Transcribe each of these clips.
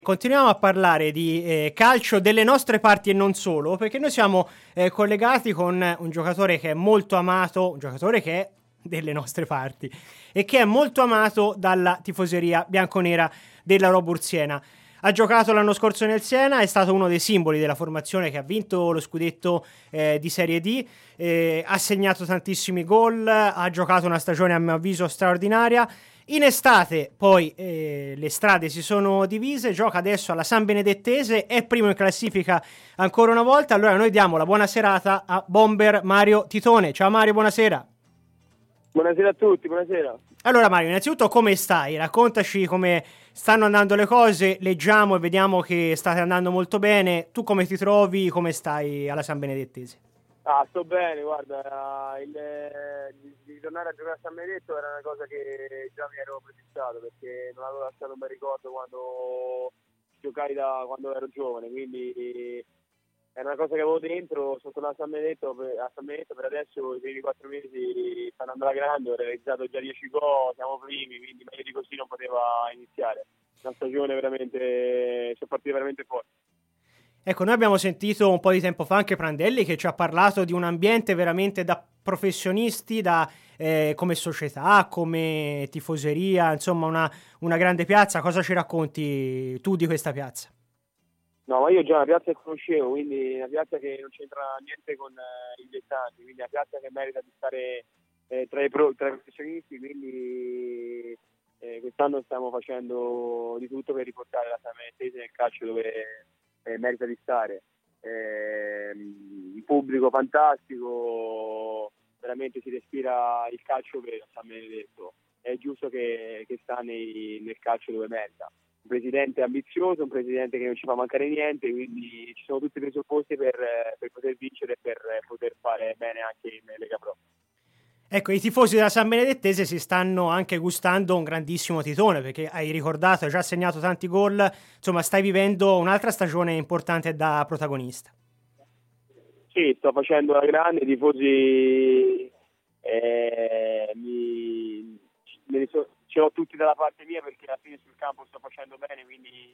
Continuiamo a parlare di calcio delle nostre parti e non solo, perché noi siamo collegati con un giocatore che è molto amato, un giocatore che è delle nostre parti e che è molto amato dalla tifoseria bianconera della Robur Siena. Ha giocato l'anno scorso nel Siena, è stato uno dei simboli della formazione che ha vinto lo scudetto di Serie D, ha segnato tantissimi gol, ha giocato una stagione a mio avviso straordinaria. In estate poi le strade si sono divise, gioca adesso alla San Benedettese, è primo in classifica ancora una volta. Allora noi diamo la buona serata a Bomber Mario Titone. Ciao Mario, buonasera. Buonasera a tutti, buonasera. Allora Mario, innanzitutto come stai? Raccontaci come stanno andando le cose, leggiamo e vediamo che state andando molto bene. Tu come ti trovi, come stai alla San Benedettese? Sto bene, guarda, di tornare a giocare a San Benedetto era una cosa che già mi ero prefissato perché non avevo lasciato un bel ricordo quando giocai da quando ero giovane, quindi era una cosa che avevo dentro. Sono tornato a San Benedetto per adesso, i primi 4 mesi stanno andando alla grande, ho realizzato già 10 gol, siamo primi, quindi meglio di così non poteva iniziare. Una stagione veramente, sono partito veramente forte. Ecco, noi abbiamo sentito un po' di tempo fa anche Prandelli che ci ha parlato di un ambiente veramente da professionisti, da come società, come tifoseria, insomma una grande piazza. Cosa ci racconti tu di questa piazza? No, ma io già la piazza che conoscevo, quindi una piazza che non c'entra niente con i dilettanti, quindi una piazza che merita di stare tra i professionisti, quindi quest'anno stiamo facendo di tutto per riportare la Samettese nel calcio dove merita di stare. Il pubblico fantastico, veramente si respira il calcio vero a San Benedetto, è giusto che sta nel calcio dove merita. Un presidente ambizioso, un presidente che non ci fa mancare niente, quindi ci sono tutti i presupposti per poter vincere e per poter fare bene anche in Lega Pro. Ecco, i tifosi della San Benedettese si stanno anche gustando un grandissimo Titone, perché hai ricordato, hai già segnato tanti gol, insomma stai vivendo un'altra stagione importante da protagonista. Sì, sto facendo la grande, i tifosi ce l'ho tutti dalla parte mia perché alla fine sul campo sto facendo bene, quindi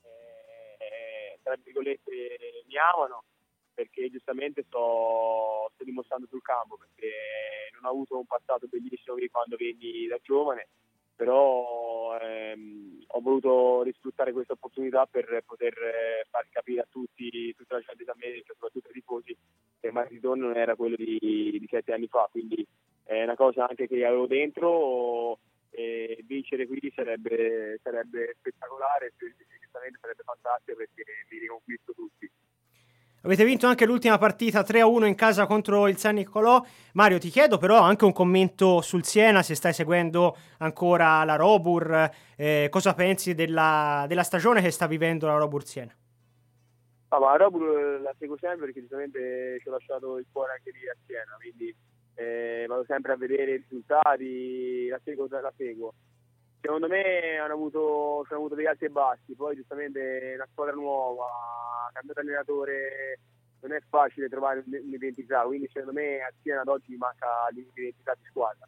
tra virgolette mi amano perché giustamente sto dimostrando sul campo, perché non ho avuto un passato bellissimo quando venni da giovane, però ho voluto risfruttare questa opportunità per poter far capire a tutta la gente di San Benedetto, soprattutto ai tifosi, che il ritorno non era quello di 7 anni fa, quindi è una cosa anche che avevo dentro. E vincere qui sarebbe spettacolare, sicuramente sarebbe fantastico perché mi riconquisto tutti. Avete vinto anche l'ultima partita 3-1 in casa contro il San Niccolò. Mario, ti chiedo però anche un commento sul Siena, se stai seguendo ancora la Robur, cosa pensi della stagione che sta vivendo la Robur Siena? Ma la Robur la seguo sempre perché giustamente ci ho lasciato il cuore anche lì a Siena, quindi vado sempre a vedere i risultati, la seguo. Secondo me hanno avuto degli alti e bassi, poi giustamente una squadra nuova, cambiato allenatore, non è facile trovare un'identità, quindi secondo me a Siena ad oggi manca l'identità di squadra,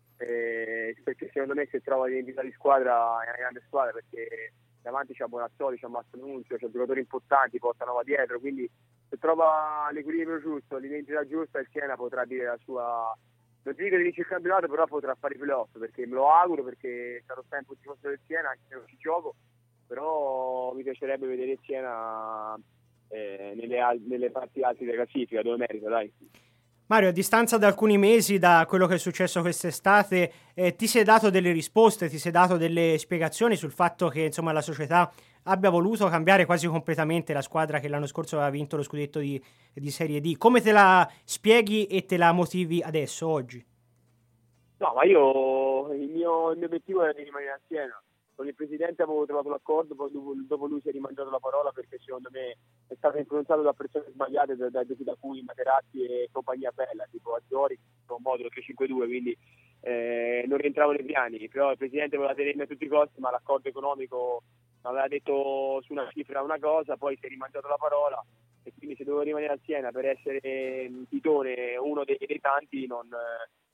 perché secondo me se trova l'identità di squadra è una grande squadra, perché davanti c'è Bonazzoli, c'è Mastro Nunzio, c'è giocatori importanti, Portanova dietro, quindi se trova l'equilibrio giusto, l'identità giusta, il Siena potrà dire la sua. Non ti dico di vincere il campionato, però potrà fare i playoff, perché me lo auguro, perché sarò sempre un tifoso del Siena, anche se non ci gioco, però mi piacerebbe vedere il Siena nelle parti alte della classifica, dove merita, dai. Mario, a distanza di alcuni mesi da quello che è successo quest'estate, ti sei dato delle risposte, ti sei dato delle spiegazioni sul fatto che insomma la società abbia voluto cambiare quasi completamente la squadra che l'anno scorso aveva vinto lo scudetto di Serie D. Come te la spieghi e te la motivi adesso, oggi? No, ma il mio obiettivo era di rimanere a Siena. Con il presidente avevo trovato l'accordo, poi dopo lui si è rimangiato la parola perché secondo me è stato influenzato da persone sbagliate, da cui Materazzi e compagnia bella, tipo Azzori, tipo Modulo 352, quindi non rientravo nei piani, però il presidente voleva tenermi a tutti i costi, ma l'accordo economico aveva detto su una cifra una cosa, poi si è rimangiato la parola e quindi se dovevo rimanere a Siena per essere un titone, uno dei tanti,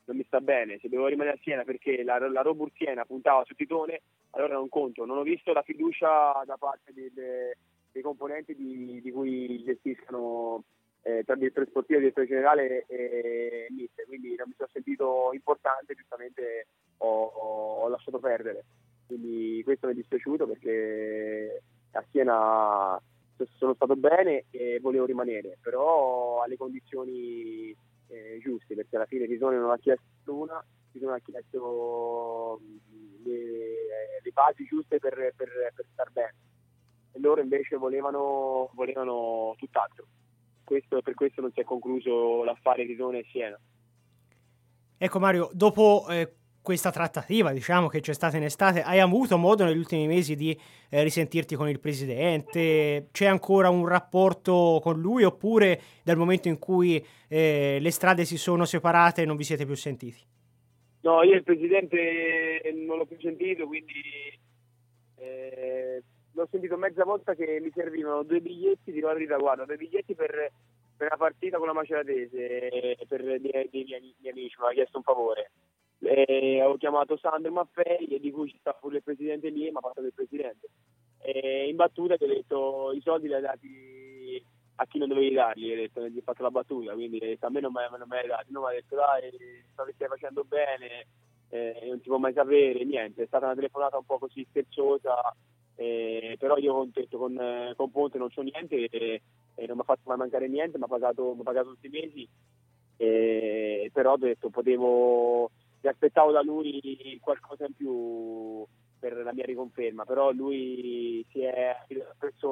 non mi sta bene, se devo rimanere a Siena perché la Robur Siena puntava su Titone, allora non conto. Non ho visto la fiducia da parte dei componenti di cui gestiscono tra direttore sportivo, direttore generale e mister, quindi non mi sono sentito importante, giustamente ho lasciato perdere. Quindi questo mi è dispiaciuto perché a Siena sono stato bene e volevo rimanere, però alle condizioni giuste, perché alla fine Pisone non ha chiesto una, Pisone ha chiesto le basi giuste per star bene, e loro invece volevano tutt'altro. Per questo non si è concluso l'affare Pisone e Siena. Ecco Mario, dopo questa trattativa, diciamo, che c'è stata in estate, hai avuto modo negli ultimi mesi di risentirti con il presidente? C'è ancora un rapporto con lui, oppure dal momento in cui le strade si sono separate non vi siete più sentiti? No, io il presidente non l'ho più sentito, quindi l'ho sentito mezza volta che mi servivano 2 biglietti di Rodri, guarda, 2 biglietti per una partita con la Maceratese, per dei miei amici, mi ha chiesto un favore. Ho chiamato Sandro Maffei, e di cui ci sta pure il presidente lì, ma ha fatto il presidente. In battuta ti ho detto i soldi li hai dati a chi non dovevi darli, gli ho fatto la battuta, quindi a me non mi hai dati, non mi ha detto dai, so che stai facendo bene, non si può mai sapere, niente, è stata una telefonata un po' così scherzosa, però io ho detto con Ponte non c'ho niente e non mi ha fatto mai mancare niente, mi ha pagato tutti i mesi, però ho detto mi aspettavo da lui qualcosa in più per la mia riconferma, però lui si è affidato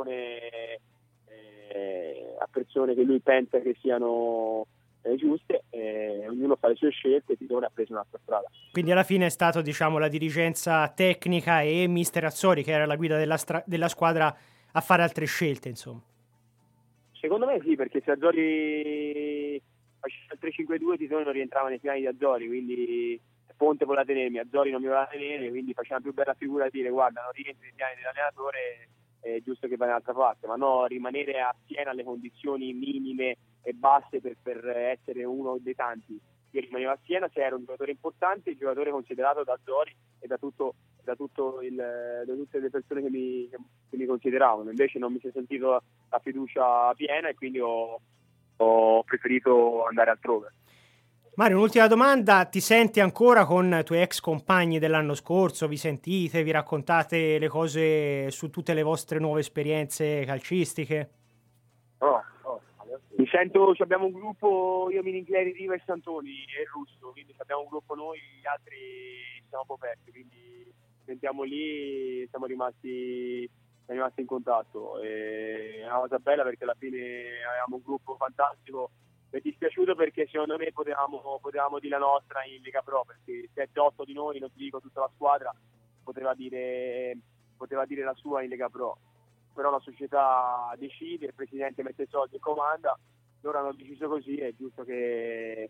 a persone che lui pensa che siano giuste, ognuno fa le sue scelte e Titone ha preso un'altra strada. Quindi alla fine è stato, diciamo, la dirigenza tecnica e mister Azzori, che era la guida della squadra, a fare altre scelte, insomma. Secondo me sì, perché se Azzori faceva il 3-5-2 Titone non rientrava nei piani di Azzori, quindi Ponte voleva tenermi, Azzori non mi voleva tenere, quindi faceva più bella figura di dire guarda non rientri nei piani dell'allenatore, è giusto che vai da un'altra parte, ma no, rimanere a Siena alle condizioni minime e basse per essere uno dei tanti. Io rimanevo a Siena se ero un giocatore importante, un giocatore considerato da Azzori e da tutte le persone che mi consideravano. Invece non mi si è sentito la fiducia piena e quindi ho preferito andare altrove. Mario, un'ultima domanda, ti senti ancora con i tuoi ex compagni dell'anno scorso? Vi sentite, vi raccontate le cose su tutte le vostre nuove esperienze calcistiche? No. Mi sento, abbiamo un gruppo, io, Miniglieri, Riva e Santoni e Russo, quindi abbiamo un gruppo noi, gli altri siamo coperti, quindi sentiamo lì, siamo rimasti in contatto. È una cosa bella perché alla fine avevamo un gruppo fantastico. Mi è dispiaciuto perché secondo me potevamo dire la nostra in Lega Pro, perché 7-8 di noi, non ti dico tutta la squadra, poteva dire la sua in Lega Pro. Però la società decide, il presidente mette i soldi e comanda, loro hanno deciso così, è giusto che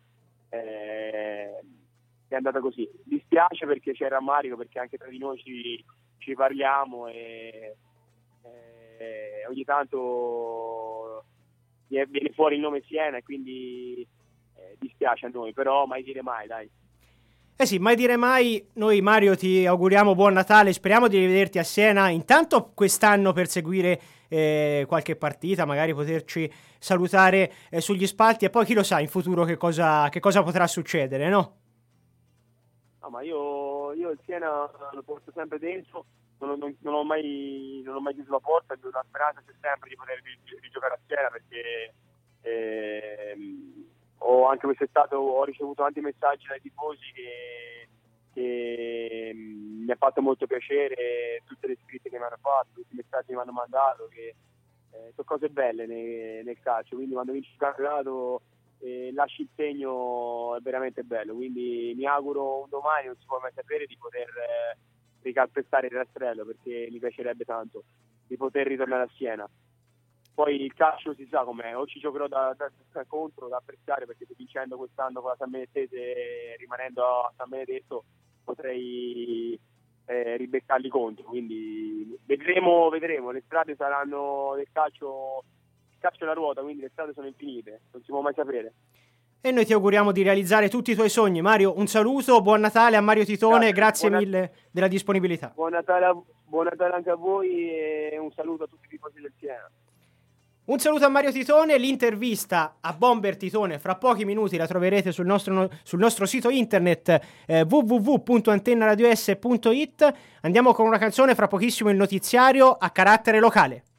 è andata così. Dispiace perché c'è rammarico, perché anche tra di noi ci parliamo e ogni tanto viene fuori il nome Siena e quindi dispiace a noi, però mai dire mai, dai. Eh sì, mai dire mai. Noi Mario ti auguriamo buon Natale, speriamo di rivederti a Siena intanto quest'anno per seguire qualche partita, magari poterci salutare sugli spalti, e poi chi lo sa in futuro che cosa potrà succedere, no? No, ma io il Siena lo porto sempre dentro, non ho mai chiuso la porta, la speranza c'è sempre di poter rigiocare a Siena, perché anche quest'estate ho ricevuto tanti messaggi dai tifosi che mi ha fatto molto piacere, tutte le scritte che mi hanno fatto, tutti i messaggi che mi hanno mandato, che sono cose belle nel calcio, quindi quando vinci il campionato lasci il segno, è veramente bello, quindi mi auguro un domani, non si può mai sapere, di poter ricalpestare il rastrello, perché mi piacerebbe tanto di poter ritornare a Siena. Poi il calcio si sa com'è, o ci giocherò da contro, da avversario, perché vincendo quest'anno con la San Benedettese, rimanendo a San Benedetto, potrei ribeccarli contro, quindi vedremo, le strade saranno del calcio, il calcio è una ruota, quindi le strade sono infinite, non si può mai sapere. E noi ti auguriamo di realizzare tutti i tuoi sogni. Mario, un saluto, buon Natale a Mario Titone, grazie mille della disponibilità. Buon Natale anche a voi e un saluto a tutti i tifosi del Siena. Un saluto a Mario Titone, l'intervista a Bomber Titone fra pochi minuti la troverete sul nostro sito internet www.antennaradios.it. Andiamo con una canzone, fra pochissimo il notiziario a carattere locale.